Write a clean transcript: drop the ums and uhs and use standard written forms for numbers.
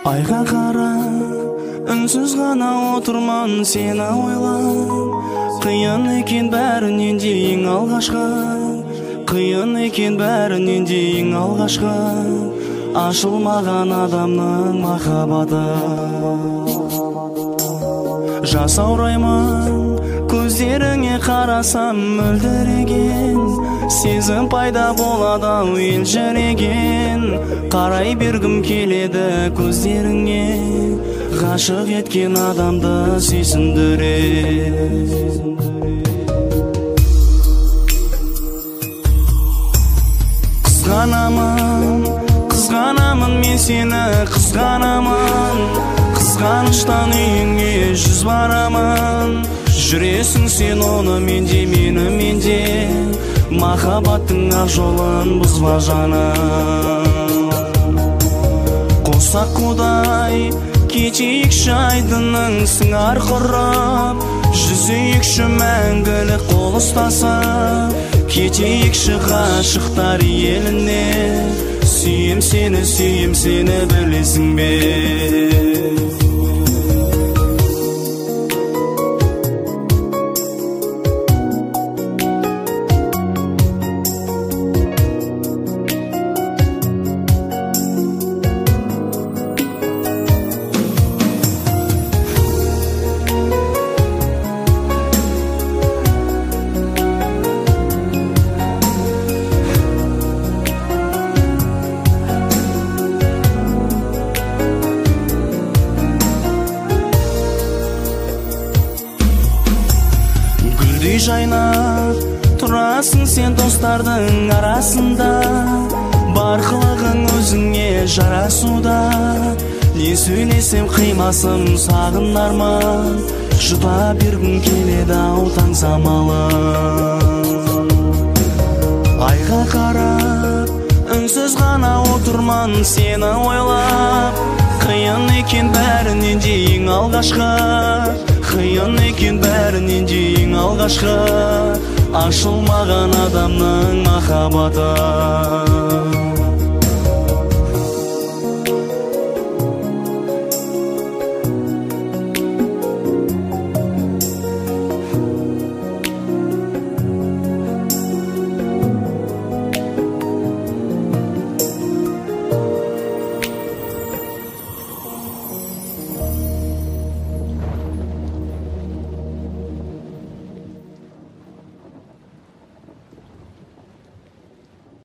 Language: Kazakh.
Айға қара, үнсіз ғана отырман сені ойлап. Қиын екен бәрінен де ең алғашқы, қиын екен бәрінен де ең алғашқы, ашылмаған адамның махаббаты. Жасаураймын, көздеріңе қарасам мөлдіреген, сезім пайда болады елжіреген. Қарай бергім келеді көздеріңе, ғашық еткен адамды сүйсіндіре. Қызғанамын мен сені, қызғанамын. Қызғаныштан үйіңе жүз барамын. Жүресің сен оны менде, мені менде. Махаббаттың ақ жолын бұзба жаным. Қоссақ құдай, кетейікші айдынның сыңар құрып. Жүзейікші мәңгілік қол ұстасып. Кетейікші ғашықтар еліне. Сүйем сені білесің бе? Гүлдей жайнап тұрасың сен достардың арасында. Бар қылығың өзіңе жарасуда. Не сөйлесем қимасым сағынарман. Жұта бергім келеді ау таң самалы. Айға қарап, үнсіз ғана отырман сені ойлап. Қиын екен бәрінен де ең алғашқы, қиын екен бәрінен де ең алғашқы, ашылмаған адамның махаббаты.